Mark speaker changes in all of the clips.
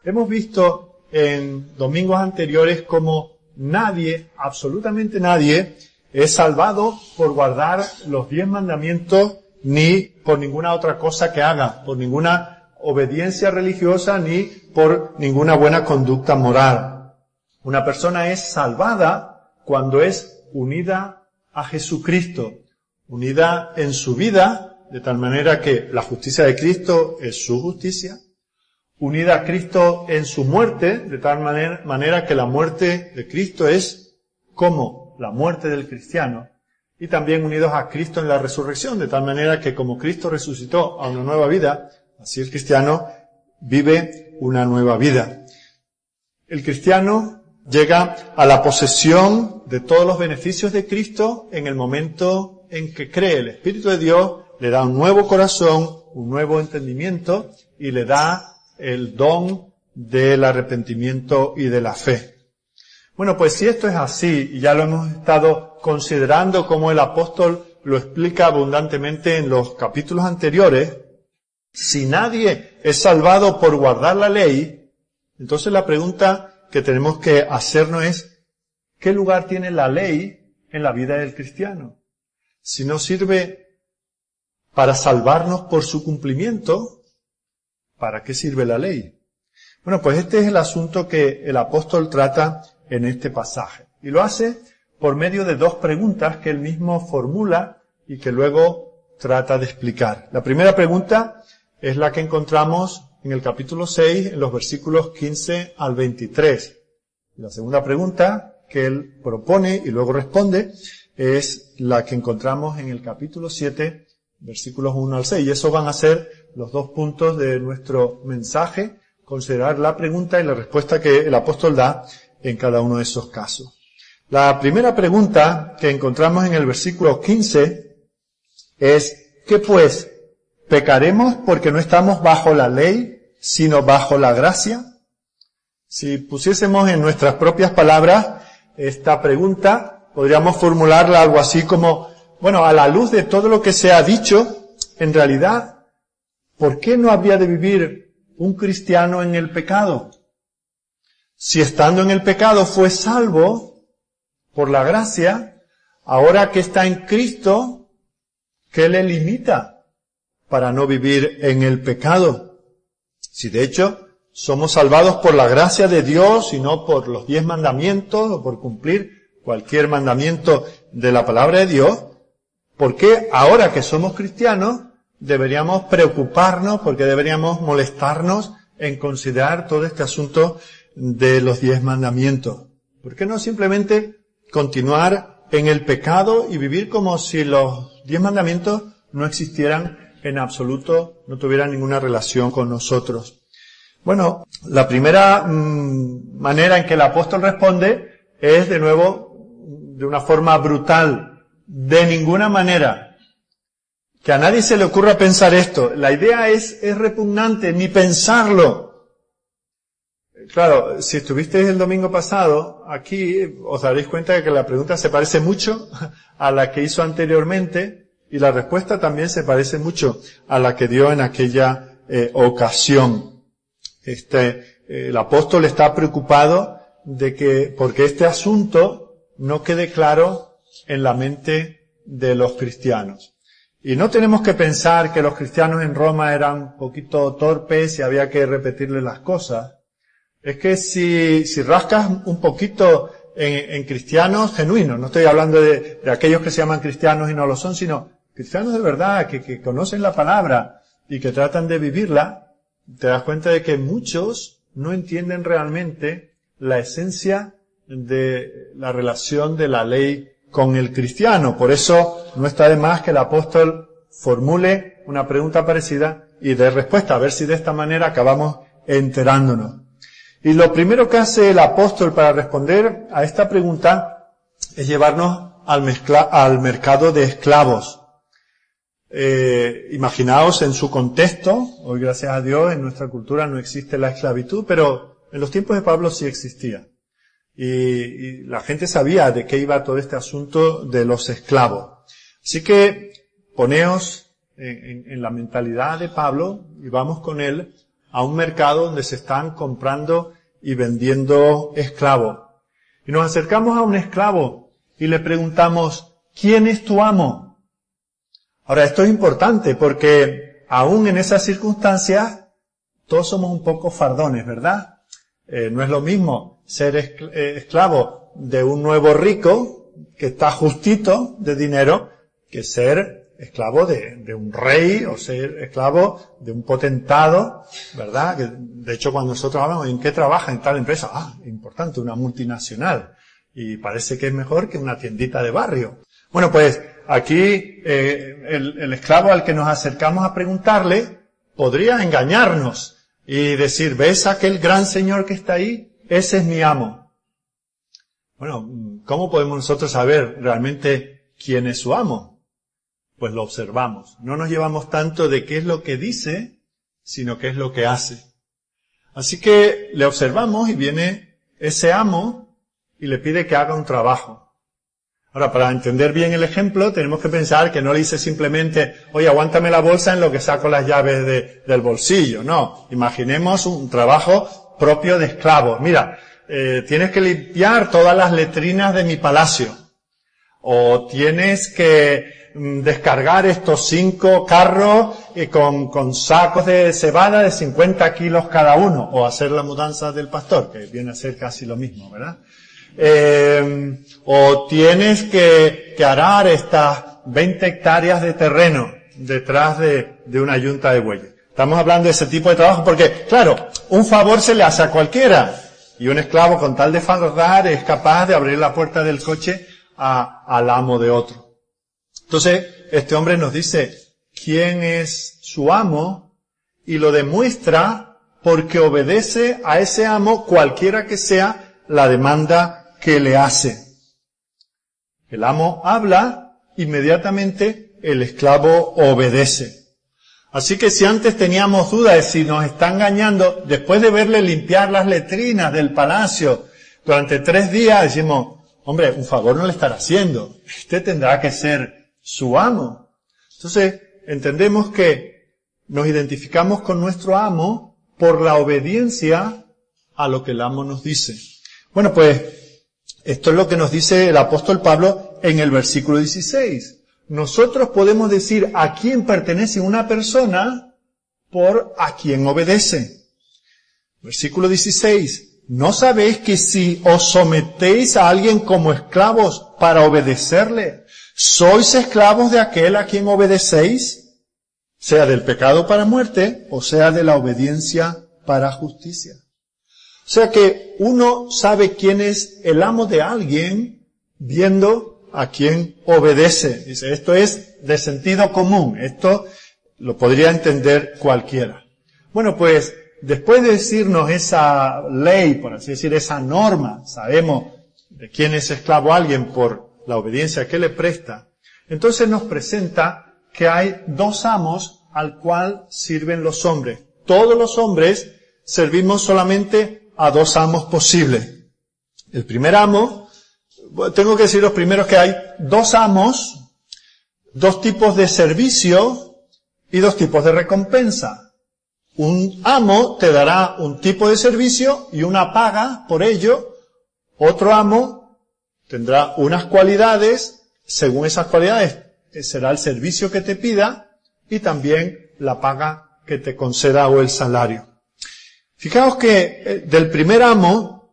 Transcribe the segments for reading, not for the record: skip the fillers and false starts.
Speaker 1: Hemos visto en domingos anteriores cómo nadie, absolutamente nadie, es salvado por guardar los 10 mandamientos ni por ninguna otra cosa que haga, por ninguna obediencia religiosa ni por ninguna buena conducta moral. Una persona es salvada cuando es unida a Jesucristo, unida en su vida, de tal manera que la justicia de Cristo es su justicia, unida a Cristo en su muerte, de tal manera que la muerte de Cristo es como la muerte del cristiano, y también unidos a Cristo en la resurrección, de tal manera que como Cristo resucitó a una nueva vida, así el cristiano vive una nueva vida. El cristiano llega a la posesión de todos los beneficios de Cristo en el momento en que cree. El Espíritu de Dios le da un nuevo corazón, un nuevo entendimiento y le da el don del arrepentimiento y de la fe. Bueno, pues si esto es así, y ya lo hemos estado considerando como el apóstol lo explica abundantemente en los capítulos anteriores, si nadie es salvado por guardar la ley, entonces la pregunta que tenemos que hacernos es, ¿qué lugar tiene la ley en la vida del cristiano? Si no sirve para salvarnos por su cumplimiento, ¿para qué sirve la ley? Bueno, pues este es el asunto que el apóstol trata en este pasaje. Y lo hace por medio de 2 preguntas que él mismo formula y que luego trata de explicar. La primera pregunta es la que encontramos en el capítulo 6, en los versículos 15 al 23. Y la segunda pregunta que él propone y luego responde es la que encontramos en el capítulo 7, versículos 1 al 6. Y esos van a ser los 2 puntos de nuestro mensaje, considerar la pregunta y la respuesta que el apóstol da en cada uno de esos casos. La primera pregunta que encontramos en el versículo 15 es, ¿qué pues? ¿Pecaremos porque no estamos bajo la ley, sino bajo la gracia? Si pusiésemos en nuestras propias palabras esta pregunta, podríamos formularla algo así como, bueno, a la luz de todo lo que se ha dicho, en realidad, ¿por qué no habría de vivir un cristiano en el pecado? Si estando en el pecado fue salvo por la gracia, ahora que está en Cristo, ¿qué le limita para no vivir en el pecado? Si de hecho somos salvados por la gracia de Dios y no por los 10 mandamientos o por cumplir cualquier mandamiento de la palabra de Dios, ¿por qué ahora que somos cristianos deberíamos preocuparnos, porque deberíamos molestarnos en considerar todo este asunto de los 10 mandamientos? ¿Por qué no simplemente continuar en el pecado y vivir como si los 10 mandamientos no existieran en absoluto, no tuvieran ninguna relación con nosotros? Bueno, la primera manera en que el apóstol responde es, de nuevo, de una forma brutal. De ninguna manera. Que a nadie se le ocurra pensar esto. La idea es repugnante, ni pensarlo. Claro, si estuvisteis el domingo pasado aquí, os daréis cuenta de que la pregunta se parece mucho a la que hizo anteriormente y la respuesta también se parece mucho a la que dio en aquella ocasión. El apóstol está preocupado porque este asunto no quede claro en la mente de los cristianos. Y no tenemos que pensar que los cristianos en Roma eran un poquito torpes y había que repetirles las cosas. Es que si rascas un poquito en cristianos genuinos, no estoy hablando de aquellos que se llaman cristianos y no lo son, sino cristianos de verdad, que conocen la palabra y que tratan de vivirla, te das cuenta de que muchos no entienden realmente la esencia de la relación de la ley con el cristiano. Por eso no está de más que el apóstol formule una pregunta parecida y dé respuesta, a ver si de esta manera acabamos enterándonos. Y lo primero que hace el apóstol para responder a esta pregunta es llevarnos al mercado de esclavos. Imaginaos en su contexto, hoy gracias a Dios en nuestra cultura no existe la esclavitud, pero en los tiempos de Pablo sí existía. Y la gente sabía de qué iba todo este asunto de los esclavos. Así que poneos en la mentalidad de Pablo y vamos con él a un mercado donde se están comprando y vendiendo esclavos. Y nos acercamos a un esclavo y le preguntamos, ¿quién es tu amo? Ahora, esto es importante porque aún en esas circunstancias todos somos un poco fardones, ¿verdad? No es lo mismo ser esclavo de un nuevo rico que está justito de dinero que ser esclavo de un rey o ser esclavo de un potentado, ¿verdad? Que, de hecho, cuando nosotros hablamos ¿en qué trabaja en tal empresa? Importante, una multinacional. Y parece que es mejor que una tiendita de barrio. Bueno, pues aquí el esclavo al que nos acercamos a preguntarle podría engañarnos y decir, ¿ves aquel gran señor que está ahí? Ese es mi amo. Bueno, ¿cómo podemos nosotros saber realmente quién es su amo? Pues lo observamos. No nos llevamos tanto de qué es lo que dice, sino qué es lo que hace. Así que le observamos y viene ese amo y le pide que haga un trabajo. Ahora, para entender bien el ejemplo, tenemos que pensar que no le dice simplemente, oye, aguántame la bolsa en lo que saco las llaves del bolsillo. No, imaginemos un trabajo propio de esclavos. Mira, tienes que limpiar todas las letrinas de mi palacio. O tienes que descargar estos 5 carros con sacos de cebada de 50 kilos cada uno. O hacer la mudanza del pastor, que viene a ser casi lo mismo, ¿verdad? O tienes que arar estas 20 hectáreas de terreno detrás de una yunta de bueyes. Estamos hablando de ese tipo de trabajo porque, claro, un favor se le hace a cualquiera. Y un esclavo con tal de fardar es capaz de abrir la puerta del coche al amo de otro. Entonces, este hombre nos dice quién es su amo y lo demuestra porque obedece a ese amo cualquiera que sea la demanda que le hace. El amo habla, inmediatamente el esclavo obedece. Así que si antes teníamos dudas de si nos está engañando, después de verle limpiar las letrinas del palacio durante 3 días, decimos, hombre, un favor no le estará haciendo. Este tendrá que ser su amo. Entonces, entendemos que nos identificamos con nuestro amo por la obediencia a lo que el amo nos dice. Bueno, pues, esto es lo que nos dice el apóstol Pablo en el versículo 16. Nosotros podemos decir a quién pertenece una persona por a quién obedece. Versículo 16. ¿No sabéis que si os sometéis a alguien como esclavos para obedecerle, sois esclavos de aquel a quien obedecéis? Sea del pecado para muerte o sea de la obediencia para justicia. O sea que uno sabe quién es el amo de alguien viendo a quién obedece. Dice, esto es de sentido común. Esto lo podría entender cualquiera. Bueno, pues, después de decirnos esa ley, por así decir, esa norma, sabemos de quién es esclavo alguien por la obediencia que le presta, entonces nos presenta que hay 2 amos al cual sirven los hombres. Todos los hombres servimos solamente a 2 amos posibles. El primer amo, tengo que decir los primeros que hay 2 amos, 2 tipos de servicio y 2 tipos de recompensa. Un amo te dará un tipo de servicio y una paga por ello. Otro amo tendrá unas cualidades, según esas cualidades será el servicio que te pida y también la paga que te conceda o el salario. Fijaos que del primer amo,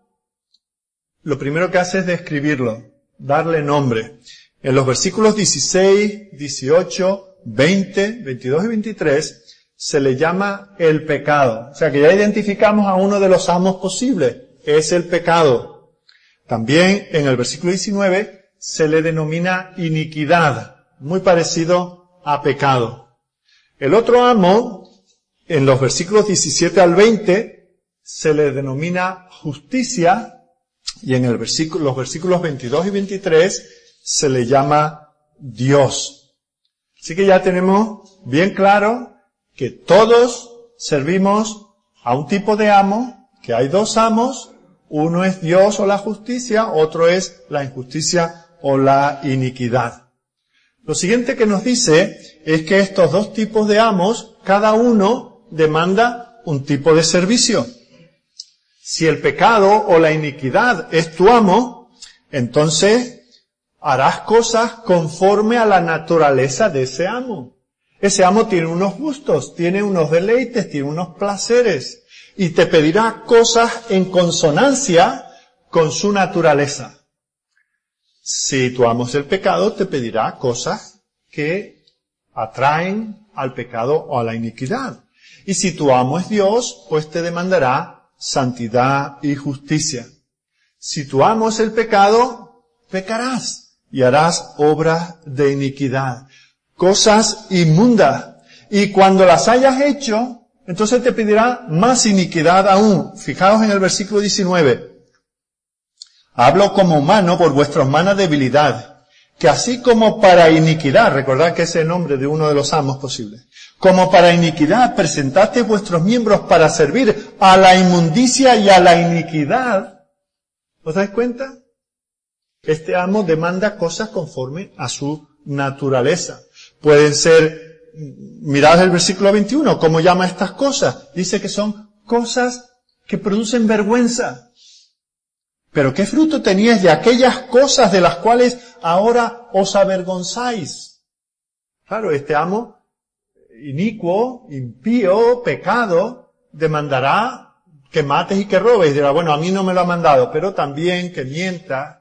Speaker 1: lo primero que hace es describirlo, darle nombre. En los versículos 16, 18, 20, 22 y 23 se le llama el pecado. O sea que ya identificamos a uno de los amos posibles, es el pecado. También en el versículo 19 se le denomina iniquidad, muy parecido a pecado. El otro amo, en los versículos 17 al 20, se le denomina justicia, y en los versículos 22 y 23 se le llama Dios. Así que ya tenemos bien claro que todos servimos a un tipo de amo, que hay 2 amos, uno es Dios o la justicia, otro es la injusticia o la iniquidad. Lo siguiente que nos dice es que estos 2 tipos de amos, cada uno demanda un tipo de servicio. Si el pecado o la iniquidad es tu amo, entonces harás cosas conforme a la naturaleza de ese amo. Ese amo tiene unos gustos, tiene unos deleites, tiene unos placeres, y te pedirá cosas en consonancia con su naturaleza. Si tu amo es el pecado, te pedirá cosas que atraen al pecado o a la iniquidad. Y si tu amo es Dios, pues te demandará santidad y justicia. Si tu amo es el pecado, pecarás y harás obras de iniquidad, cosas inmundas. Y cuando las hayas hecho, entonces te pedirá más iniquidad aún. Fijaos en el versículo 19. Hablo como humano por vuestra humana debilidad, que así como para iniquidad, recordad que ese es el nombre de uno de los amos posibles, como para iniquidad presentasteis vuestros miembros para servir a la inmundicia y a la iniquidad. ¿Os dais cuenta? Este amo demanda cosas conforme a su naturaleza. Pueden ser, mirad el versículo 21, ¿cómo llama estas cosas? Dice que son cosas que producen vergüenza. Pero ¿qué fruto teníais de aquellas cosas de las cuales ahora os avergonzáis? Claro, este amo inicuo, impío, pecado, demandará que mates y que robes. Y dirá, bueno, a mí no me lo ha mandado, pero también que mientas,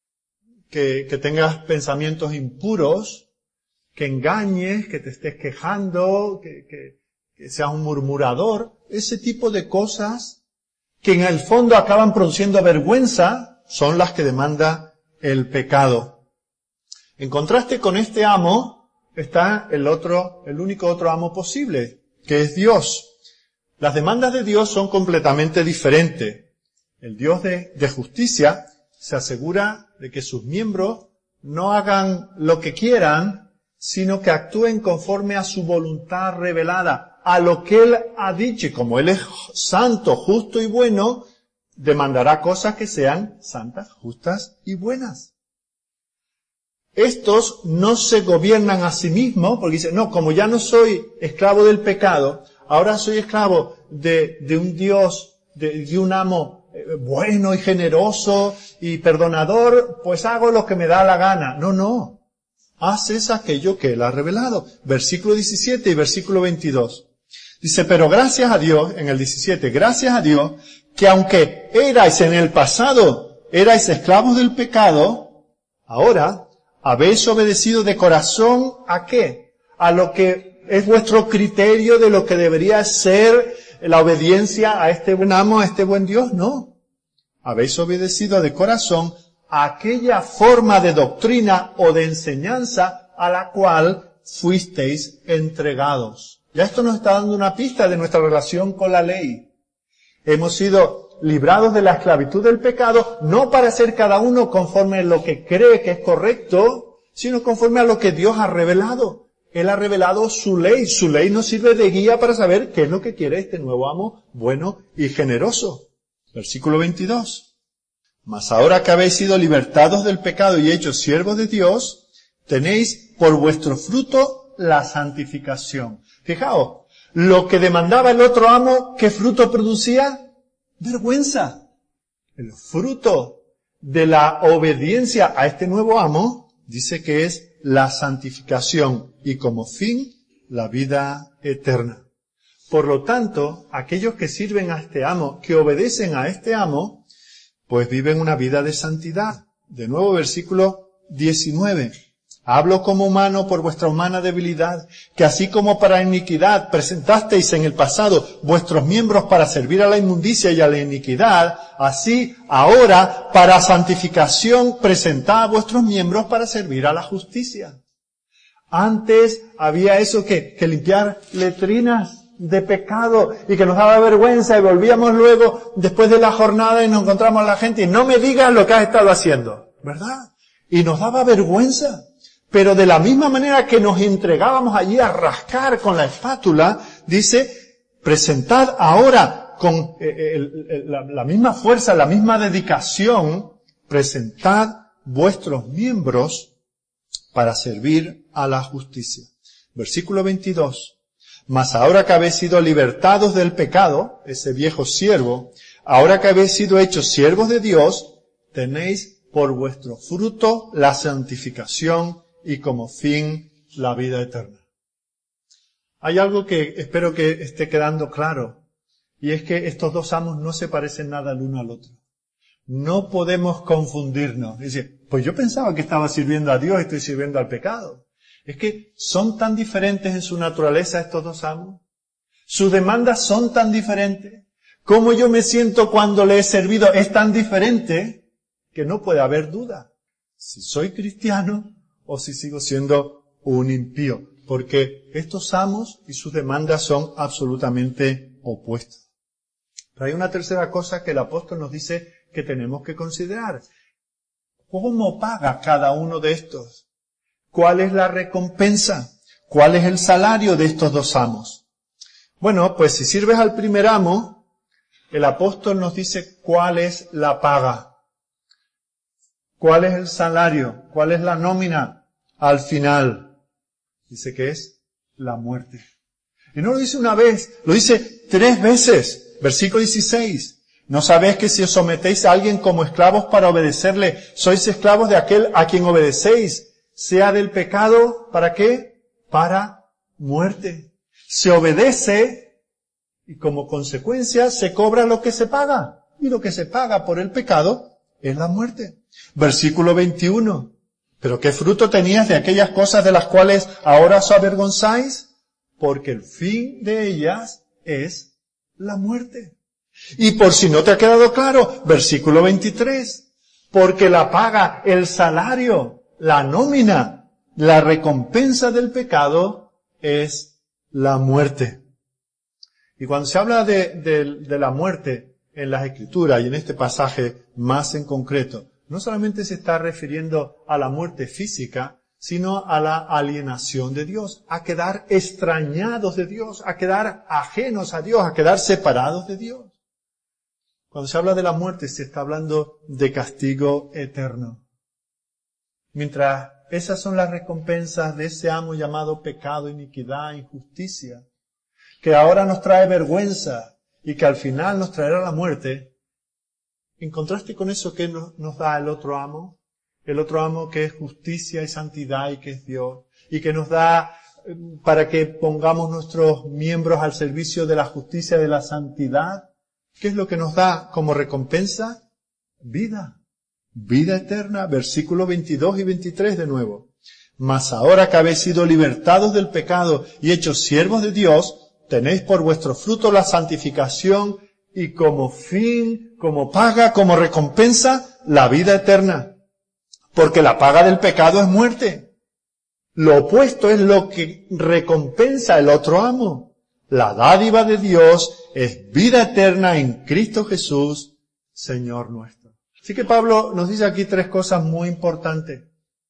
Speaker 1: que tengas pensamientos impuros, que engañes, que te estés quejando, que seas un murmurador. Ese tipo de cosas que en el fondo acaban produciendo vergüenza, son las que demanda el pecado. En contraste con este amo, está el único otro amo posible, que es Dios. Las demandas de Dios son completamente diferentes. El Dios de justicia se asegura de que sus miembros no hagan lo que quieran, sino que actúen conforme a su voluntad revelada, a lo que Él ha dicho, y como Él es santo, justo y bueno, demandará cosas que sean santas, justas y buenas. Estos no se gobiernan a sí mismos, porque dicen, no, como ya no soy esclavo del pecado, ahora soy esclavo de un Dios, de un amo bueno y generoso y perdonador, pues hago lo que me da la gana. No. Haces aquello que Él ha revelado. Versículo 17 y versículo 22. Dice, pero gracias a Dios, en el 17, gracias a Dios, que aunque erais en el pasado, erais esclavos del pecado, ahora habéis obedecido de corazón ¿a qué? A lo que es vuestro criterio de lo que debería ser la obediencia a este buen amo, a este buen Dios. No. Habéis obedecido de corazón a aquella forma de doctrina o de enseñanza a la cual fuisteis entregados. Ya esto nos está dando una pista de nuestra relación con la ley. Hemos sido librados de la esclavitud del pecado, no para ser cada uno conforme a lo que cree que es correcto, sino conforme a lo que Dios ha revelado. Él ha revelado su ley. Su ley nos sirve de guía para saber qué es lo que quiere este nuevo amo bueno y generoso. Versículo 22. Mas ahora que habéis sido libertados del pecado y hechos siervos de Dios, tenéis por vuestro fruto la santificación. Fijaos, lo que demandaba el otro amo, ¿qué fruto producía? Vergüenza. El fruto de la obediencia a este nuevo amo dice que es la santificación y como fin la vida eterna. Por lo tanto, aquellos que sirven a este amo, que obedecen a este amo, pues viven una vida de santidad. De nuevo, versículo 19. Hablo como humano por vuestra humana debilidad, que así como para iniquidad presentasteis en el pasado vuestros miembros para servir a la inmundicia y a la iniquidad, así ahora para santificación presentad vuestros miembros para servir a la justicia. Antes había eso que limpiar letrinas de pecado y que nos daba vergüenza y volvíamos luego después de la jornada y nos encontramos a la gente y no me digas lo que has estado haciendo, ¿verdad? Y nos daba vergüenza. Pero de la misma manera que nos entregábamos allí a rascar con la espátula, dice, presentad ahora con la misma fuerza, la misma dedicación, presentad vuestros miembros para servir a la justicia. Versículo 22. Mas ahora que habéis sido libertados del pecado, ese viejo siervo, ahora que habéis sido hechos siervos de Dios, tenéis por vuestro fruto la santificación y como fin la vida eterna. Hay algo que espero que esté quedando claro, y es que estos dos amos no se parecen nada el uno al otro. No podemos confundirnos. Es decir, pues yo pensaba que estaba sirviendo a Dios y estoy sirviendo al pecado. Es que son tan diferentes en su naturaleza estos dos amos. Sus demandas son tan diferentes. Cómo yo me siento cuando le he servido es tan diferente que no puede haber duda si soy cristiano o si sigo siendo un impío. Porque estos amos y sus demandas son absolutamente opuestos. Pero hay una tercera cosa que el apóstol nos dice que tenemos que considerar. ¿Cómo paga cada uno de estos? ¿Cuál es la recompensa? ¿Cuál es el salario de estos dos amos? Bueno, pues si sirves al primer amo, el apóstol nos dice cuál es la paga. ¿Cuál es el salario? ¿Cuál es la nómina al final? Dice que es la muerte. Y no lo dice una vez, lo dice 3 veces. Versículo 16. ¿No sabéis que si os sometéis a alguien como esclavos para obedecerle, sois esclavos de aquel a quien obedecéis, sea del pecado, ¿para qué? Para muerte. Se obedece y como consecuencia se cobra lo que se paga. Y lo que se paga por el pecado es la muerte. Versículo 21. ¿Pero qué fruto tenías de aquellas cosas de las cuales ahora os avergonzáis? Porque el fin de ellas es la muerte. Y por si no te ha quedado claro, versículo 23. Porque la paga, el salario, la nómina, la recompensa del pecado es la muerte. Y cuando se habla de la muerte en las Escrituras y en este pasaje más en concreto, no solamente se está refiriendo a la muerte física, sino a la alienación de Dios, a quedar extrañados de Dios, a quedar ajenos a Dios, a quedar separados de Dios. Cuando se habla de la muerte se está hablando de castigo eterno. Mientras esas son las recompensas de ese amo llamado pecado, iniquidad, injusticia, que ahora nos trae vergüenza y que al final nos traerá la muerte, en contraste con eso que nos da el otro amo que es justicia y santidad y que es Dios, y que nos da para que pongamos nuestros miembros al servicio de la justicia y de la santidad. ¿Qué es lo que nos da como recompensa? Vida. Vida eterna. Versículos 22 y 23 de nuevo. Mas ahora que habéis sido libertados del pecado y hechos siervos de Dios, tenéis por vuestro fruto la santificación y como fin, como paga, como recompensa, la vida eterna. Porque la paga del pecado es muerte. Lo opuesto es lo que recompensa el otro amo. La dádiva de Dios es vida eterna en Cristo Jesús, Señor nuestro. Así que Pablo nos dice aquí 3 cosas muy importantes.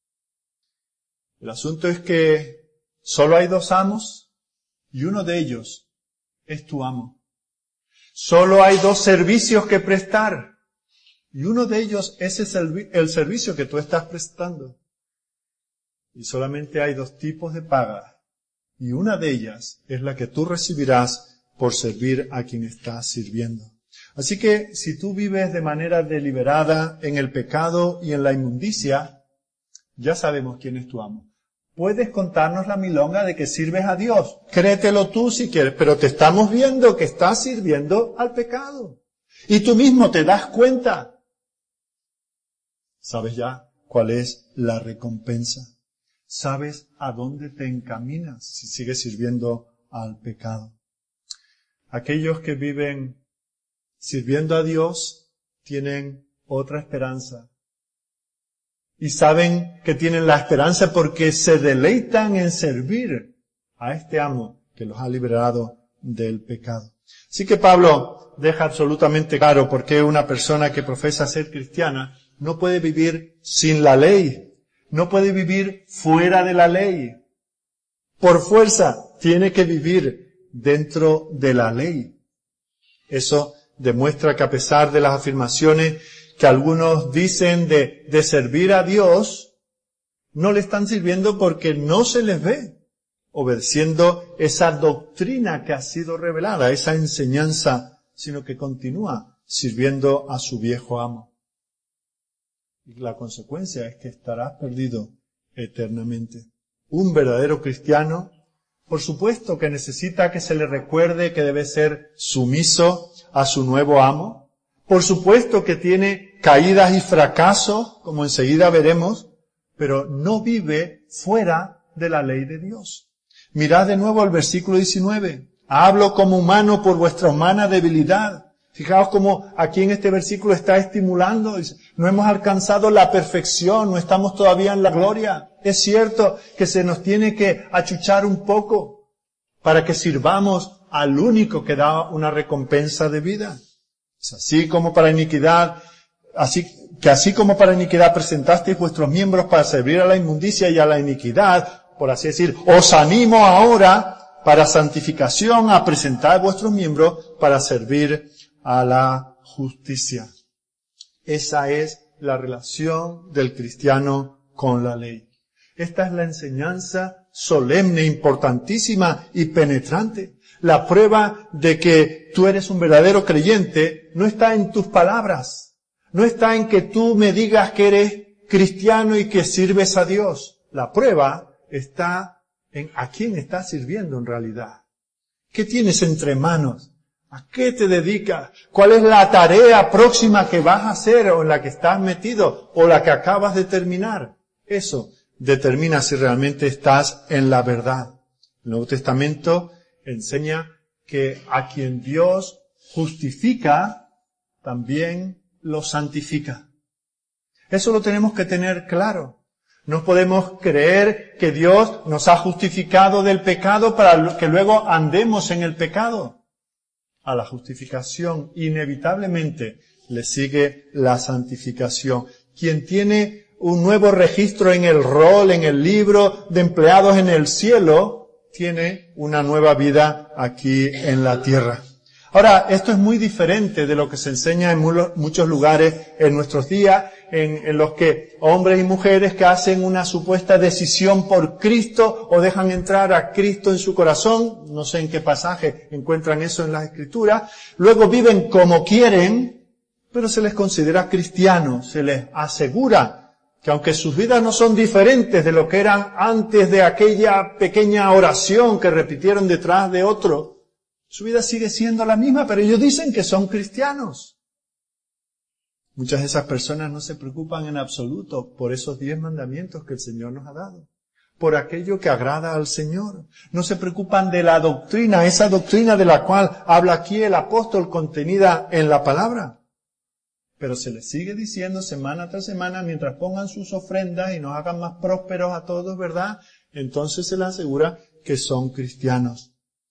Speaker 1: El asunto es que solo hay 2 amos y uno de ellos es tu amo. Solo hay 2 servicios que prestar y uno de ellos es el servicio que tú estás prestando. Y solamente hay 2 tipos de paga y una de ellas es la que tú recibirás por servir a quien estás sirviendo. Así que si tú vives de manera deliberada en el pecado y en la inmundicia, ya sabemos quién es tu amo. Puedes contarnos la milonga de que sirves a Dios. Créetelo tú si quieres, pero te estamos viendo que estás sirviendo al pecado. Y tú mismo te das cuenta. ¿Sabes ya cuál es la recompensa? ¿Sabes a dónde te encaminas si sigues sirviendo al pecado? Aquellos que viven sirviendo a Dios tienen otra esperanza. Y saben que tienen la esperanza porque se deleitan en servir a este amo que los ha liberado del pecado. Así que Pablo deja absolutamente claro por qué una persona que profesa ser cristiana no puede vivir sin la ley, no puede vivir fuera de la ley. Por fuerza tiene que vivir dentro de la ley. Eso demuestra que a pesar de las afirmaciones que algunos dicen de servir a Dios, no le están sirviendo porque no se les ve obedeciendo esa doctrina que ha sido revelada, esa enseñanza, sino que continúa sirviendo a su viejo amo. Y la consecuencia es que estarás perdido eternamente. Un verdadero cristiano, por supuesto que necesita que se le recuerde que debe ser sumiso a su nuevo amo. Por supuesto que tiene caídas y fracasos, como enseguida veremos, pero no vive fuera de la ley de Dios. Mirad de nuevo el versículo 19. Hablo como humano por vuestra humana debilidad. Fijaos cómo aquí en este versículo está estimulando. No hemos alcanzado la perfección, no estamos todavía en la gloria. Es cierto que se nos tiene que achuchar un poco para que sirvamos al único que da una recompensa de vida. Es así como para iniquidad, así como para iniquidad presentasteis vuestros miembros para servir a la inmundicia y a la iniquidad, por así decir, os animo ahora para santificación a presentar vuestros miembros para servir a la justicia. Esa es la relación del cristiano con la ley. Esta es la enseñanza solemne, importantísima y penetrante. La prueba de que tú eres un verdadero creyente no está en tus palabras, no está en que tú me digas que eres cristiano y que sirves a Dios. La prueba está en a quién estás sirviendo en realidad. ¿Qué tienes entre manos? ¿A qué te dedicas? ¿Cuál es la tarea próxima que vas a hacer o en la que estás metido o la que acabas de terminar? Eso determina si realmente estás en la verdad. El Nuevo Testamento enseña que a quien Dios justifica, también lo santifica. Eso lo tenemos que tener claro. No podemos creer que Dios nos ha justificado del pecado para que luego andemos en el pecado. A la justificación inevitablemente le sigue la santificación. Quien tiene un nuevo registro en el rol, en el libro de empleados en el cielo, tiene una nueva vida aquí en la tierra. Ahora, esto es muy diferente de lo que se enseña en muchos lugares en nuestros días, en los que hombres y mujeres que hacen una supuesta decisión por Cristo o dejan entrar a Cristo en su corazón, no sé en qué pasaje encuentran eso en las Escrituras, luego viven como quieren, pero se les considera cristianos, se les asegura que aunque sus vidas no son diferentes de lo que eran antes de aquella pequeña oración que repitieron detrás de otro, su vida sigue siendo la misma, pero ellos dicen que son cristianos. Muchas de esas personas no se preocupan en absoluto por esos 10 mandamientos que el Señor nos ha dado, por aquello que agrada al Señor. No se preocupan de la doctrina, esa doctrina de la cual habla aquí el apóstol contenida en la palabra. Pero se les sigue diciendo semana tras semana, mientras pongan sus ofrendas y nos hagan más prósperos a todos, ¿verdad? Entonces se les asegura que son cristianos.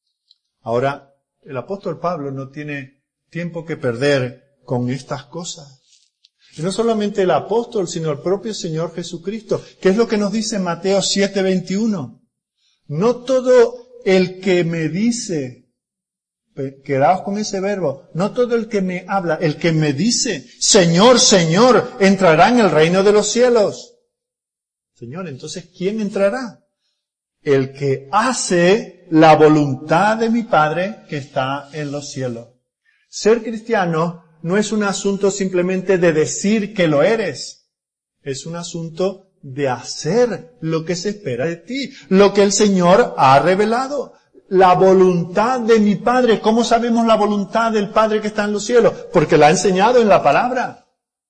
Speaker 1: Ahora, el apóstol Pablo no tiene tiempo que perder con estas cosas. Y no solamente el apóstol, sino el propio Señor Jesucristo. ¿Qué es lo que nos dice Mateo 7:21? No todo el que me dice, quedaos con ese verbo, no todo el que me habla, el que me dice, Señor, Señor, entrará en el reino de los cielos. Señor, entonces, ¿quién entrará? El que hace la voluntad de mi Padre que está en los cielos. Ser cristiano no es un asunto simplemente de decir que lo eres. Es un asunto de hacer lo que se espera de ti, lo que el Señor ha revelado. La voluntad de mi Padre. ¿Cómo sabemos la voluntad del Padre que está en los cielos? Porque la ha enseñado en la palabra.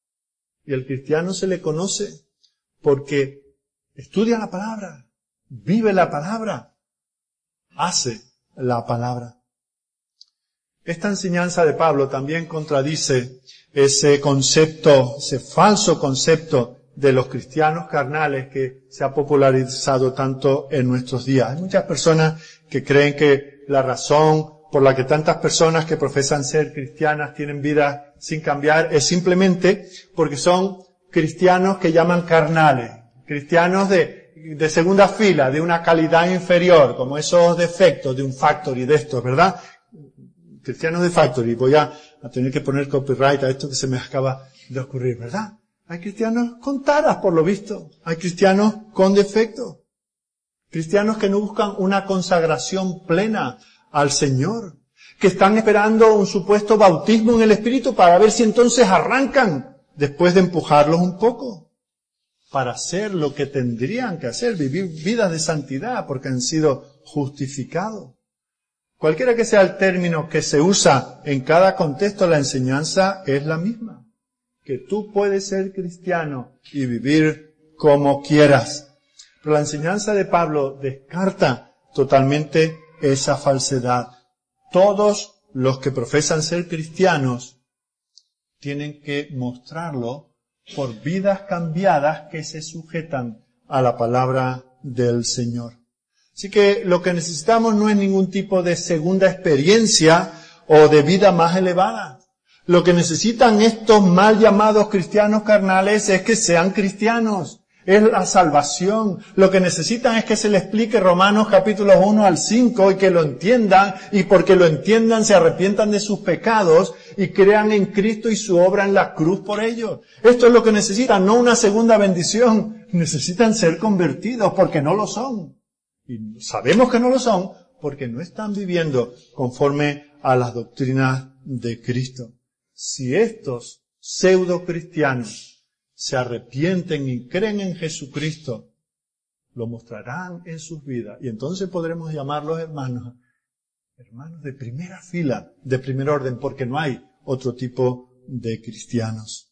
Speaker 1: Y al cristiano se le conoce porque estudia la palabra. Vive la palabra, hace la palabra. Esta enseñanza de Pablo también contradice ese concepto, ese falso concepto de los cristianos carnales que se ha popularizado tanto en nuestros días. Hay muchas personas que creen que la razón por la que tantas personas que profesan ser cristianas tienen vida sin cambiar es simplemente porque son cristianos que llaman carnales, cristianos de segunda fila, de una calidad inferior, como esos defectos de un factory de estos, ¿verdad? Cristianos de factory. Voy a tener que poner copyright a esto que se me acaba de ocurrir, ¿verdad? Hay cristianos con taras, por lo visto. Hay cristianos con defectos. Cristianos que no buscan una consagración plena al Señor, que están esperando un supuesto bautismo en el Espíritu para ver si entonces arrancan, después de empujarlos un poco, para hacer lo que tendrían que hacer, vivir vidas de santidad, porque han sido justificados. Cualquiera que sea el término que se usa en cada contexto, la enseñanza es la misma. Que tú puedes ser cristiano y vivir como quieras. Pero la enseñanza de Pablo descarta totalmente esa falsedad. Todos los que profesan ser cristianos tienen que mostrarlo por vidas cambiadas que se sujetan a la palabra del Señor. Así que lo que necesitamos no es ningún tipo de segunda experiencia o de vida más elevada. Lo que necesitan estos mal llamados cristianos carnales es que sean cristianos. Es la salvación. Lo que necesitan es que se les explique Romanos capítulos 1 al 5 y que lo entiendan, y porque lo entiendan se arrepientan de sus pecados y crean en Cristo y su obra en la cruz por ellos. Esto es lo que necesitan, no una segunda bendición. Necesitan ser convertidos porque no lo son. Y sabemos que no lo son porque no están viviendo conforme a las doctrinas de Cristo. Si estos pseudo cristianos se arrepienten y creen en Jesucristo, lo mostrarán en sus vidas. Y entonces podremos llamarlos hermanos de primera fila, de primer orden, porque no hay otro tipo de cristianos.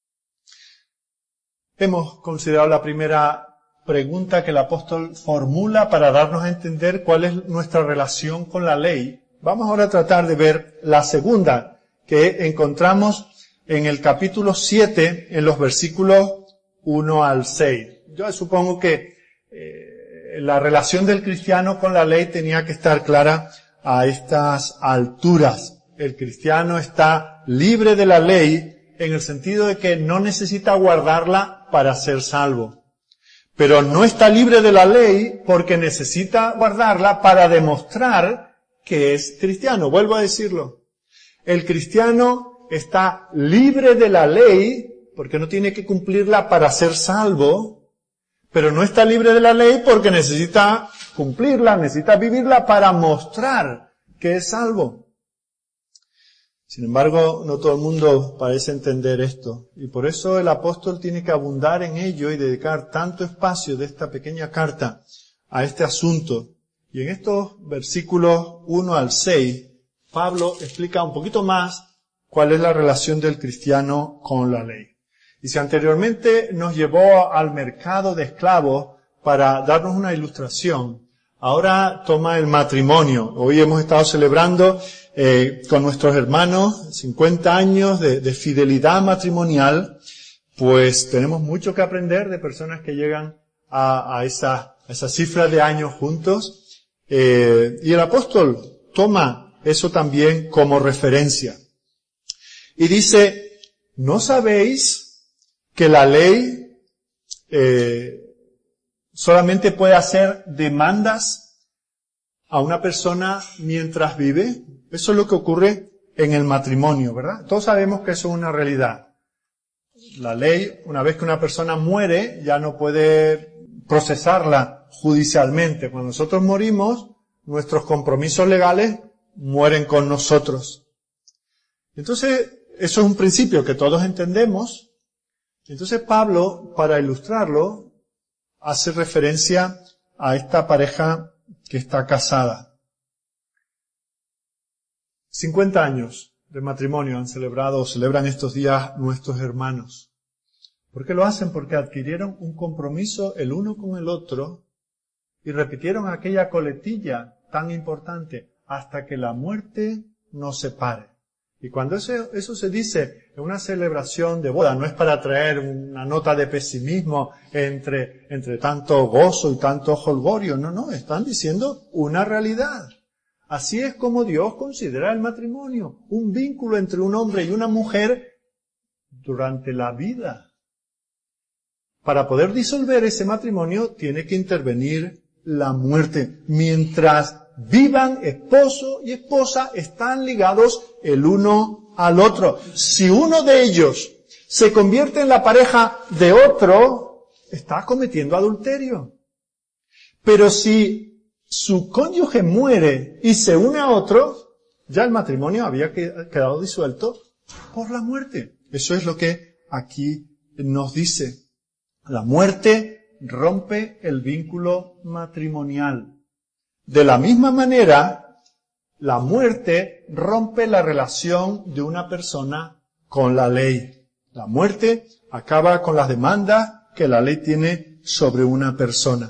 Speaker 1: Hemos considerado la primera pregunta que el apóstol formula para darnos a entender cuál es nuestra relación con la ley. Vamos ahora a tratar de ver la segunda, que encontramos en el capítulo 7, en los versículos 1 al 6. Yo supongo que la relación del cristiano con la ley tenía que estar clara a estas alturas. El cristiano está libre de la ley en el sentido de que no necesita guardarla para ser salvo. Pero no está libre de la ley porque necesita guardarla para demostrar que es cristiano. Vuelvo a decirlo. El cristiano está libre de la ley porque no tiene que cumplirla para ser salvo, pero no está libre de la ley porque necesita cumplirla, necesita vivirla para mostrar que es salvo. Sin embargo, no todo el mundo parece entender esto, y por eso el apóstol tiene que abundar en ello y dedicar tanto espacio de esta pequeña carta a este asunto. Y en estos versículos 1 al 6, Pablo explica un poquito más cuál es la relación del cristiano con la ley. Y si anteriormente nos llevó al mercado de esclavos para darnos una ilustración, ahora toma el matrimonio. Hoy hemos estado celebrando con nuestros hermanos 50 años de fidelidad matrimonial. Pues tenemos mucho que aprender de personas que llegan a esa cifra de años juntos. Y el apóstol toma eso también como referencia. Y dice, ¿no sabéis que la ley solamente puede hacer demandas a una persona mientras vive? Eso es lo que ocurre en el matrimonio, ¿verdad? Todos sabemos que eso es una realidad. La ley, una vez que una persona muere, ya no puede procesarla judicialmente. Cuando nosotros morimos, nuestros compromisos legales mueren con nosotros. Entonces, eso es un principio que todos entendemos. Entonces Pablo, para ilustrarlo, hace referencia a esta pareja que está casada. 50 años de matrimonio han celebrado o celebran estos días nuestros hermanos. ¿Por qué lo hacen? Porque adquirieron un compromiso el uno con el otro y repitieron aquella coletilla tan importante, hasta que la muerte nos separe. Y cuando eso se dice en una celebración de boda, no es para traer una nota de pesimismo entre tanto gozo y tanto jolgorio, no, están diciendo una realidad. Así es como Dios considera el matrimonio, un vínculo entre un hombre y una mujer durante la vida. Para poder disolver ese matrimonio tiene que intervenir la muerte. Mientras vivan, esposo y esposa están ligados el uno al otro. Si uno de ellos se convierte en la pareja de otro, está cometiendo adulterio. Pero si su cónyuge muere y se une a otro, ya el matrimonio había quedado disuelto por la muerte. Eso es lo que aquí nos dice. La muerte rompe el vínculo matrimonial. De la misma manera, la muerte rompe la relación de una persona con la ley. La muerte acaba con las demandas que la ley tiene sobre una persona.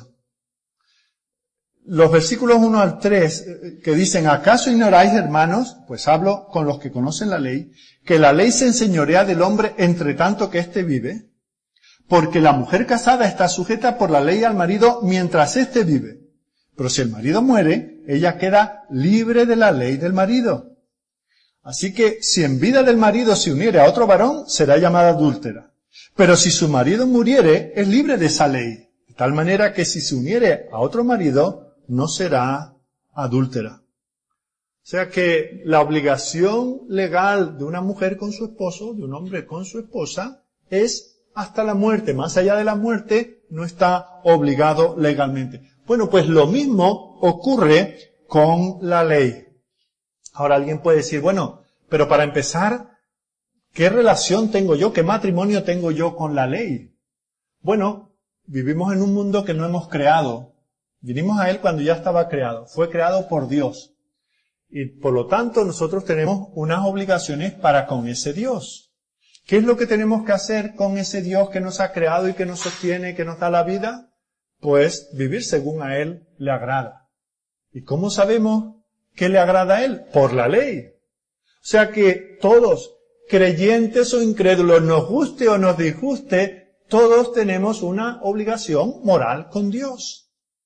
Speaker 1: Los versículos 1 al 3 que dicen, ¿acaso ignoráis, hermanos? Pues hablo con los que conocen la ley, que la ley se enseñorea del hombre entre tanto que éste vive, porque la mujer casada está sujeta por la ley al marido mientras éste vive. Pero si el marido muere, ella queda libre de la ley del marido. Así que si en vida del marido se uniere a otro varón, será llamada adúltera. Pero si su marido muriere, es libre de esa ley. De tal manera que si se uniere a otro marido, no será adúltera. O sea que la obligación legal de una mujer con su esposo, de un hombre con su esposa, es hasta la muerte. Más allá de la muerte, no está obligado legalmente. Bueno, pues lo mismo ocurre con la ley. Ahora alguien puede decir, bueno, pero para empezar, ¿qué relación tengo yo, qué matrimonio tengo yo con la ley? Bueno, vivimos en un mundo que no hemos creado. Vinimos a él cuando ya estaba creado. Fue creado por Dios. Y por lo tanto nosotros tenemos unas obligaciones para con ese Dios. ¿Qué es lo que tenemos que hacer con ese Dios que nos ha creado y que nos sostiene y que nos da la vida? Pues vivir según a él le agrada. ¿Y cómo sabemos que le agrada a él? Por la ley. O sea que todos, creyentes o incrédulos, nos guste o nos disguste, todos tenemos una obligación moral con Dios.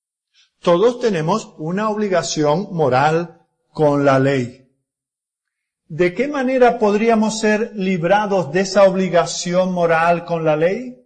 Speaker 1: Todos tenemos una obligación moral con la ley. ¿De qué manera podríamos ser librados de esa obligación moral con la ley?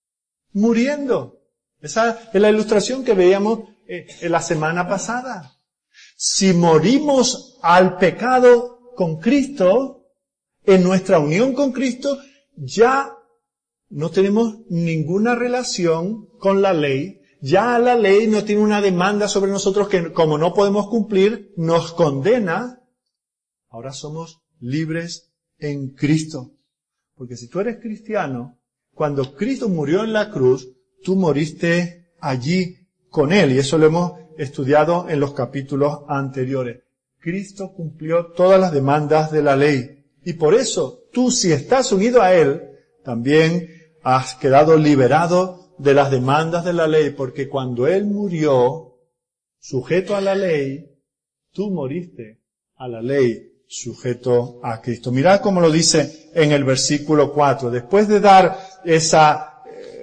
Speaker 1: Muriendo. Esa es la ilustración que veíamos en la semana pasada. Si morimos al pecado con Cristo, en nuestra unión con Cristo, ya no tenemos ninguna relación con la ley. Ya la ley no tiene una demanda sobre nosotros que, como no podemos cumplir, nos condena. Ahora somos libres en Cristo. Porque si tú eres cristiano, cuando Cristo murió en la cruz, tú moriste allí con Él. Y eso lo hemos estudiado en los capítulos anteriores. Cristo cumplió todas las demandas de la ley. Y por eso, tú, si estás unido a Él, también has quedado liberado de las demandas de la ley, porque cuando Él murió, sujeto a la ley, tú moriste a la ley, sujeto a Cristo. Mirad cómo lo dice en el versículo 4. Después de dar esa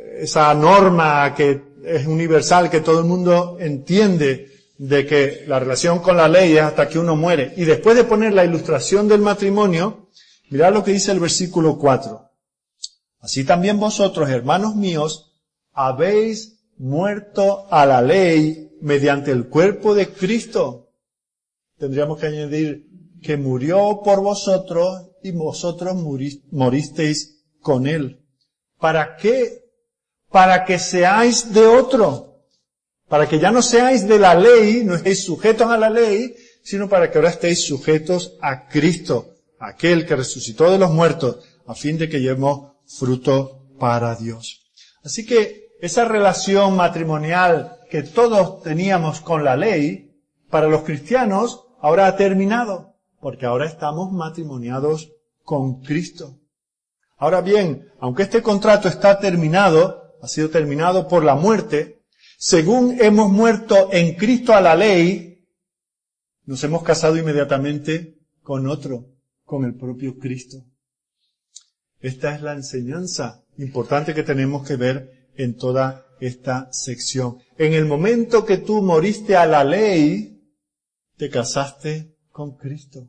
Speaker 1: norma que es universal, que todo el mundo entiende, de que la relación con la ley es hasta que uno muere, y después de poner la ilustración del matrimonio, mirad lo que dice el versículo 4. Así también vosotros, hermanos míos, habéis muerto a la ley mediante el cuerpo de Cristo. Tendríamos que añadir que murió por vosotros y vosotros moristeis con Él. ¿Para qué? Para que seáis de otro. Para que ya no seáis de la ley, no estéis sujetos a la ley, sino para que ahora estéis sujetos a Cristo, aquel que resucitó de los muertos, a fin de que llevemos fruto para Dios. Así que esa relación matrimonial que todos teníamos con la ley, para los cristianos ahora ha terminado, porque ahora estamos matrimoniados con Cristo. Ahora bien, aunque este contrato está terminado, ha sido terminado por la muerte, según hemos muerto en Cristo a la ley, nos hemos casado inmediatamente con otro, con el propio Cristo. Esta es la enseñanza importante que tenemos que ver en toda esta sección. En el momento que tú moriste a la ley, te casaste con Cristo.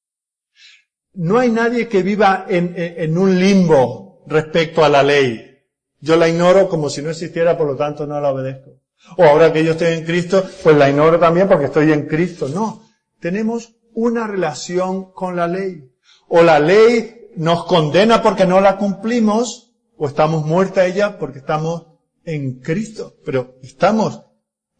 Speaker 1: No hay nadie que viva en un limbo respecto a la ley. Yo la ignoro como si no existiera, por lo tanto no la obedezco. O ahora que yo estoy en Cristo, pues la ignoro también porque estoy en Cristo. No, tenemos una relación con la ley. O la ley nos condena porque no la cumplimos, o estamos muertos a ella porque estamos en Cristo. Pero estamos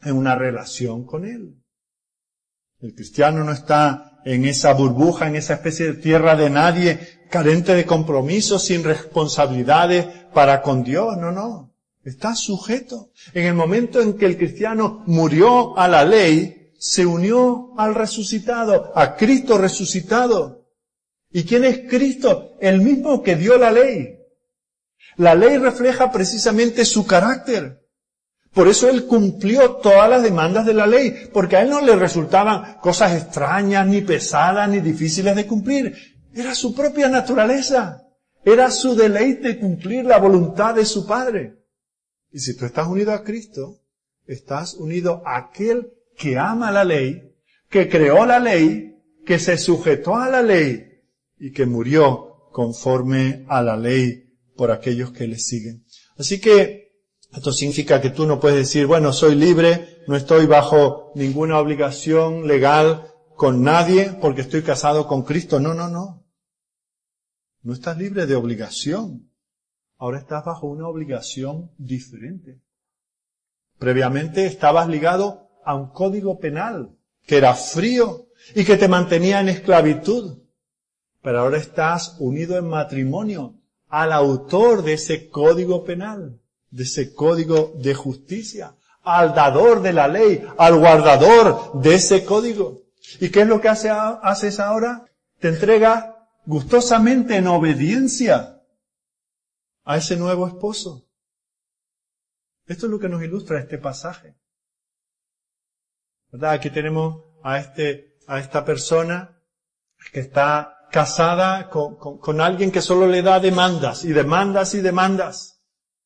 Speaker 1: en una relación con Él. El cristiano no está en esa burbuja, en esa especie de tierra de nadie, carente de compromisos, sin responsabilidades para con Dios. No. Está sujeto. En el momento en que el cristiano murió a la ley, se unió al resucitado, a Cristo resucitado. ¿Y quién es Cristo? El mismo que dio la ley. La ley refleja precisamente su carácter. Por eso Él cumplió todas las demandas de la ley, porque a Él no le resultaban cosas extrañas, ni pesadas, ni difíciles de cumplir. Era su propia naturaleza. Era su deleite cumplir la voluntad de su Padre. Y si tú estás unido a Cristo, estás unido a aquel que ama la ley, que creó la ley, que se sujetó a la ley y que murió conforme a la ley por aquellos que le siguen. Así que esto significa que tú no puedes decir, bueno, soy libre, no estoy bajo ninguna obligación legal con nadie porque estoy casado con Cristo. No. No estás libre de obligación. Ahora estás bajo una obligación diferente. Previamente estabas ligado a un código penal que era frío y que te mantenía en esclavitud. Pero ahora estás unido en matrimonio al autor de ese código penal, de ese código de justicia, al dador de la ley, al guardador de ese código. ¿Y qué es lo que haces ahora? Te entregas gustosamente en obediencia a ese nuevo esposo. Esto es lo que nos ilustra este pasaje. ¿Verdad? Aquí tenemos a esta persona que está casada con alguien que solo le da demandas y demandas y demandas.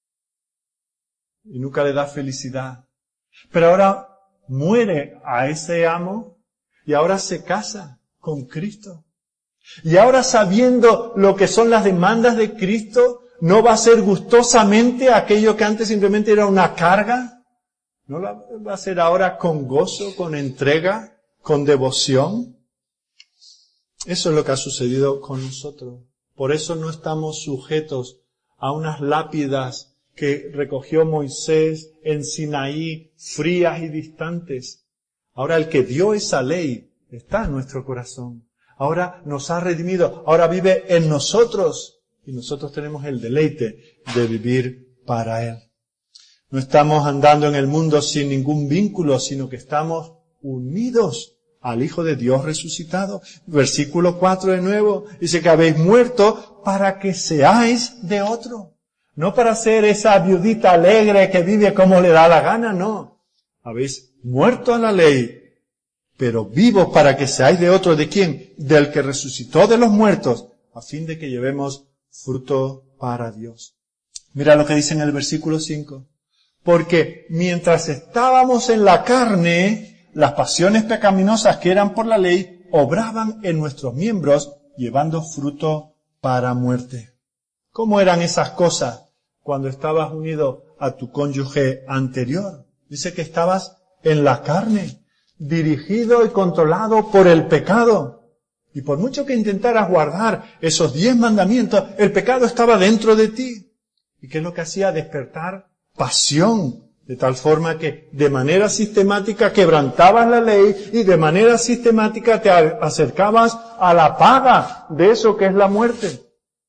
Speaker 1: Y nunca le da felicidad. Pero ahora muere a ese amo y ahora se casa con Cristo. Y ahora sabiendo lo que son las demandas de Cristo, ¿no va a ser gustosamente aquello que antes simplemente era una carga? ¿No la va a hacer ahora con gozo, con entrega, con devoción? Eso es lo que ha sucedido con nosotros. Por eso no estamos sujetos a unas lápidas que recogió Moisés en Sinaí, frías y distantes. Ahora el que dio esa ley está en nuestro corazón. Ahora nos ha redimido, ahora vive en nosotros y nosotros tenemos el deleite de vivir para Él. No estamos andando en el mundo sin ningún vínculo, sino que estamos unidos al Hijo de Dios resucitado. Versículo 4 de nuevo, dice que habéis muerto para que seáis de otro. No para ser esa viudita alegre que vive como le da la gana, no. Habéis muerto a la ley, pero vivos para que seáis de otro. ¿De quién? Del que resucitó de los muertos, a fin de que llevemos fruto para Dios. Mira lo que dice en el versículo 5. Porque mientras estábamos en la carne, las pasiones pecaminosas que eran por la ley obraban en nuestros miembros, llevando fruto para muerte. ¿Cómo eran esas cosas cuando estabas unido a tu cónyuge anterior? Dice que estabas en la carne, dirigido y controlado por el pecado. Y por mucho que intentaras guardar esos 10 mandamientos, el pecado estaba dentro de ti. ¿Y qué es lo que hacía? Despertar pasión, de tal forma que de manera sistemática quebrantabas la ley y de manera sistemática te acercabas a la paga de eso que es la muerte.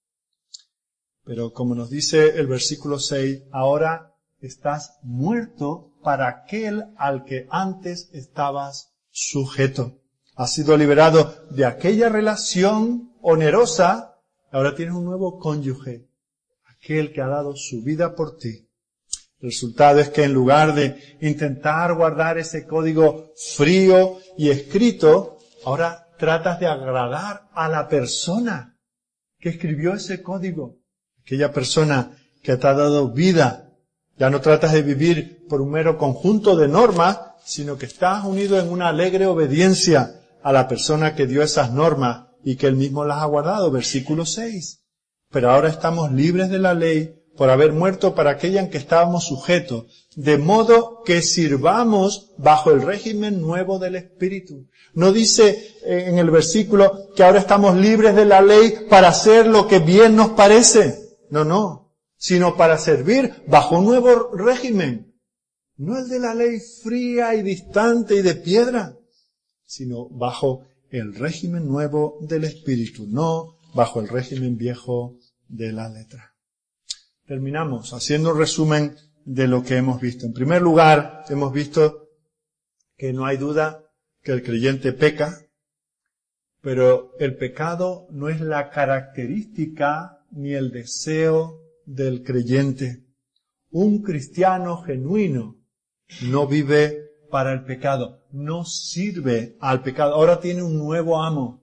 Speaker 1: Pero como nos dice el versículo 6, ahora estás muerto para aquel al que antes estabas sujeto. Has sido liberado de aquella relación onerosa, ahora tienes un nuevo cónyuge, aquel que ha dado su vida por ti. El resultado es que en lugar de intentar guardar ese código frío y escrito, ahora tratas de agradar a la persona que escribió ese código. Aquella persona que te ha dado vida. Ya no tratas de vivir por un mero conjunto de normas, sino que estás unido en una alegre obediencia a la persona que dio esas normas y que él mismo las ha guardado. Versículo 6. Pero ahora estamos libres de la ley por haber muerto para aquella en que estábamos sujetos, de modo que sirvamos bajo el régimen nuevo del Espíritu. No dice en el versículo que ahora estamos libres de la ley para hacer lo que bien nos parece. No, sino para servir bajo un nuevo régimen. No el de la ley fría y distante y de piedra, sino bajo el régimen nuevo del Espíritu, no bajo el régimen viejo de la letra. Terminamos haciendo un resumen de lo que hemos visto. En primer lugar, hemos visto que no hay duda que el creyente peca, pero el pecado no es la característica ni el deseo del creyente. Un cristiano genuino no vive para el pecado, no sirve al pecado. Ahora tiene un nuevo amo,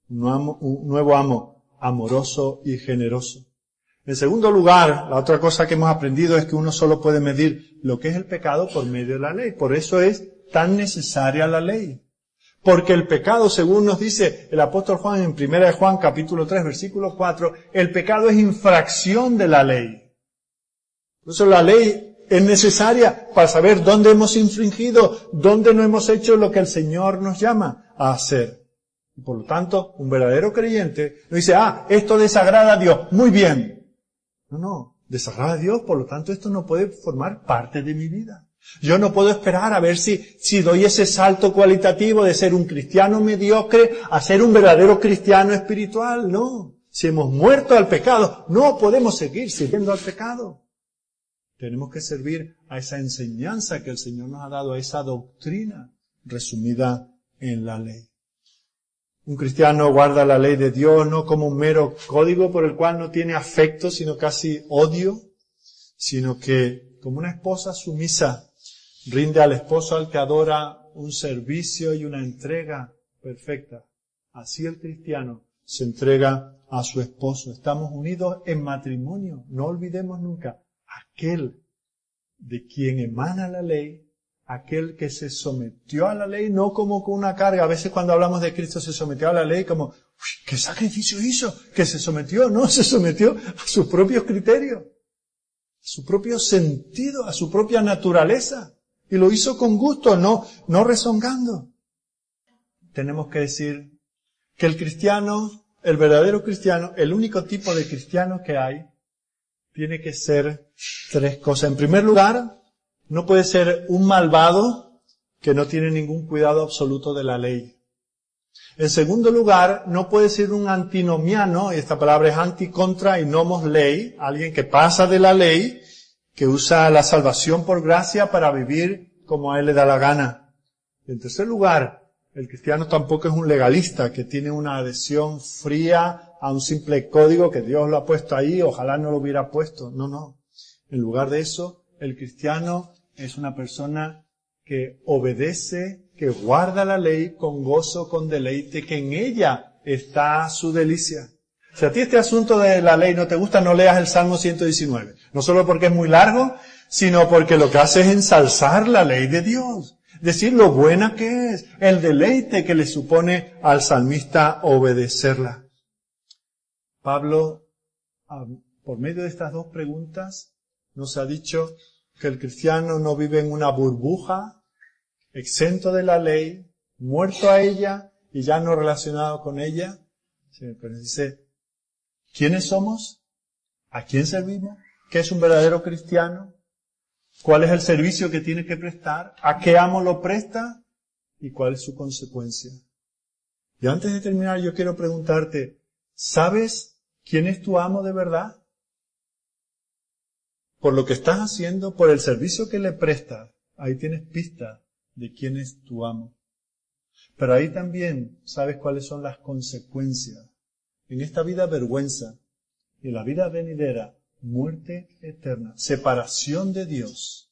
Speaker 1: amoroso y generoso. En segundo lugar, la otra cosa que hemos aprendido es que uno solo puede medir lo que es el pecado por medio de la ley. Por eso es tan necesaria la ley. Porque el pecado, según nos dice el apóstol Juan en 1 Juan capítulo 3 versículo 4, el pecado es infracción de la ley. Por eso la ley es necesaria para saber dónde hemos infringido, dónde no hemos hecho lo que el Señor nos llama a hacer. Y por lo tanto, un verdadero creyente no dice, esto desagrada a Dios, muy bien. No, desagrada a Dios, por lo tanto esto no puede formar parte de mi vida. Yo no puedo esperar a ver si doy ese salto cualitativo de ser un cristiano mediocre a ser un verdadero cristiano espiritual. No, si hemos muerto al pecado, no podemos seguir sirviendo al pecado. Tenemos que servir a esa enseñanza que el Señor nos ha dado, a esa doctrina resumida en la ley. Un cristiano guarda la ley de Dios no como un mero código por el cual no tiene afecto, sino casi odio, sino que como una esposa sumisa rinde al esposo al que adora un servicio y una entrega perfecta. Así el cristiano se entrega a su esposo. Estamos unidos en matrimonio. No olvidemos nunca aquel de quien emana la ley, aquel que se sometió a la ley, no como con una carga. A veces cuando hablamos de Cristo se sometió a la ley como, ¿qué sacrificio hizo? Que se sometió, no, se sometió a sus propios criterios, a su propio sentido, a su propia naturaleza. Y lo hizo con gusto, no rezongando. Tenemos que decir que el cristiano, el verdadero cristiano, el único tipo de cristiano que hay, tiene que ser tres cosas. En primer lugar, no puede ser un malvado que no tiene ningún cuidado absoluto de la ley. En segundo lugar, no puede ser un antinomiano, y esta palabra es anti, contra y nomos ley, alguien que pasa de la ley, que usa la salvación por gracia para vivir como a él le da la gana. Y en tercer lugar, el cristiano tampoco es un legalista que tiene una adhesión fría a un simple código que Dios lo ha puesto ahí, ojalá no lo hubiera puesto. No. En lugar de eso, el cristiano es una persona que obedece, que guarda la ley con gozo, con deleite, que en ella está su delicia. Si a ti este asunto de la ley no te gusta, no leas el Salmo 119. No solo porque es muy largo, sino porque lo que hace es ensalzar la ley de Dios. Decir lo buena que es, el deleite que le supone al salmista obedecerla. Pablo, por medio de estas dos preguntas, nos ha dicho que el cristiano no vive en una burbuja, exento de la ley, muerto a ella y ya no relacionado con ella. Pero dice, ¿quiénes somos? ¿A quién servimos? ¿Qué es un verdadero cristiano? ¿Cuál es el servicio que tiene que prestar? ¿A qué amo lo presta? ¿Y cuál es su consecuencia? Y antes de terminar, yo quiero preguntarte, ¿sabes quién es tu amo de verdad? Por lo que estás haciendo, por el servicio que le prestas, ahí tienes pista de quién es tu amo. Pero ahí también sabes cuáles son las consecuencias. En esta vida vergüenza y en la vida venidera muerte eterna, separación de Dios.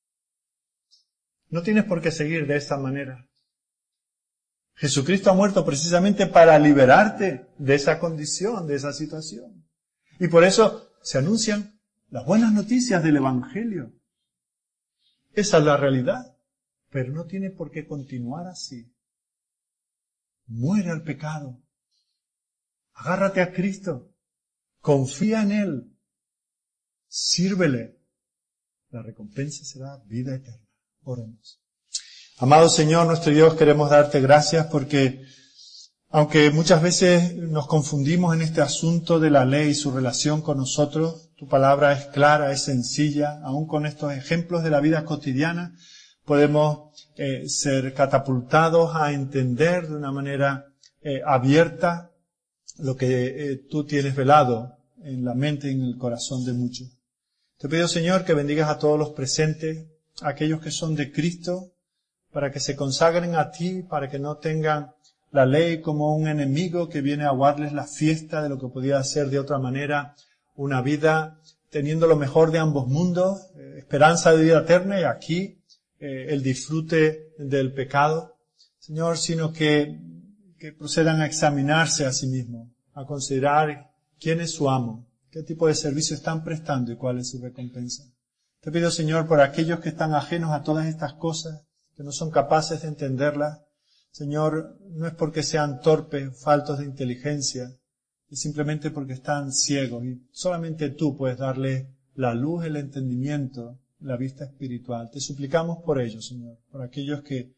Speaker 1: No tienes por qué seguir de esta manera. Jesucristo ha muerto precisamente para liberarte de esa condición, de esa situación. Y por eso se anuncian las buenas noticias del Evangelio. Esa es la realidad. Pero no tiene por qué continuar así. Muere al pecado. Agárrate a Cristo. Confía en Él. Sírvele. La recompensa será vida eterna. Oremos. Amado Señor, nuestro Dios, queremos darte gracias porque Aunque muchas veces nos confundimos en este asunto de la ley y su relación con nosotros, tu palabra es clara, es sencilla. Aún con estos ejemplos de la vida cotidiana podemos ser catapultados a entender de una manera abierta lo que tú tienes velado en la mente y en el corazón de muchos. Te pido, Señor, que bendigas a todos los presentes, a aquellos que son de Cristo, para que se consagren a ti, para que no tengan la ley como un enemigo que viene a aguarles la fiesta de lo que podía ser de otra manera una vida teniendo lo mejor de ambos mundos, esperanza de vida eterna y aquí el disfrute del pecado, Señor, sino que procedan a examinarse a sí mismos, a considerar quién es su amo, qué tipo de servicio están prestando y cuál es su recompensa. Te pido, Señor, por aquellos que están ajenos a todas estas cosas, que no son capaces de entenderlas, Señor, no es porque sean torpes, faltos de inteligencia, es simplemente porque están ciegos y solamente tú puedes darle la luz, el entendimiento, la vista espiritual. Te suplicamos por ellos, Señor, por aquellos que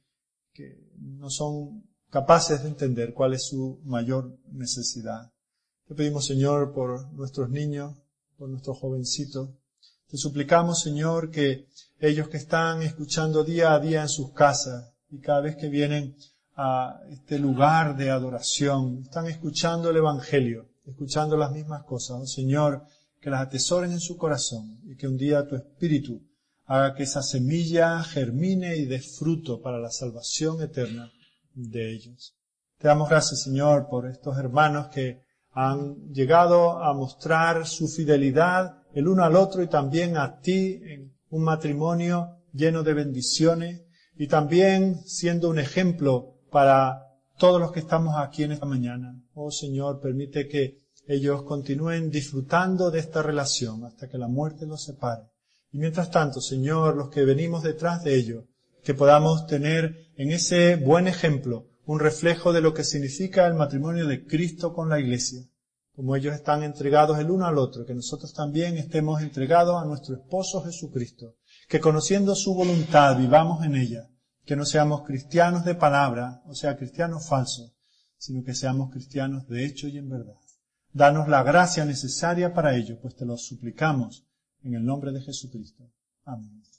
Speaker 1: no son capaces de entender cuál es su mayor necesidad. Te pedimos, Señor, por nuestros niños, por nuestros jovencitos. Te suplicamos, Señor, que ellos que están escuchando día a día en sus casas y cada vez que vienen a este lugar de adoración, están escuchando el Evangelio, escuchando las mismas cosas. Oh, Señor, que las atesoren en su corazón y que un día tu Espíritu haga que esa semilla germine y dé fruto para la salvación eterna de ellos. Te damos gracias, Señor, por estos hermanos que han llegado a mostrar su fidelidad el uno al otro y también a ti en un matrimonio lleno de bendiciones y también siendo un ejemplo para todos los que estamos aquí en esta mañana. Oh Señor, permite que ellos continúen disfrutando de esta relación hasta que la muerte los separe. Y mientras tanto, Señor, los que venimos detrás de ellos, que podamos tener en ese buen ejemplo un reflejo de lo que significa el matrimonio de Cristo con la Iglesia. Como ellos están entregados el uno al otro, que nosotros también estemos entregados a nuestro esposo Jesucristo, que conociendo su voluntad vivamos en ella, que no seamos cristianos de palabra, o sea, cristianos falsos, sino que seamos cristianos de hecho y en verdad. Danos la gracia necesaria para ello, pues te lo suplicamos en el nombre de Jesucristo. Amén.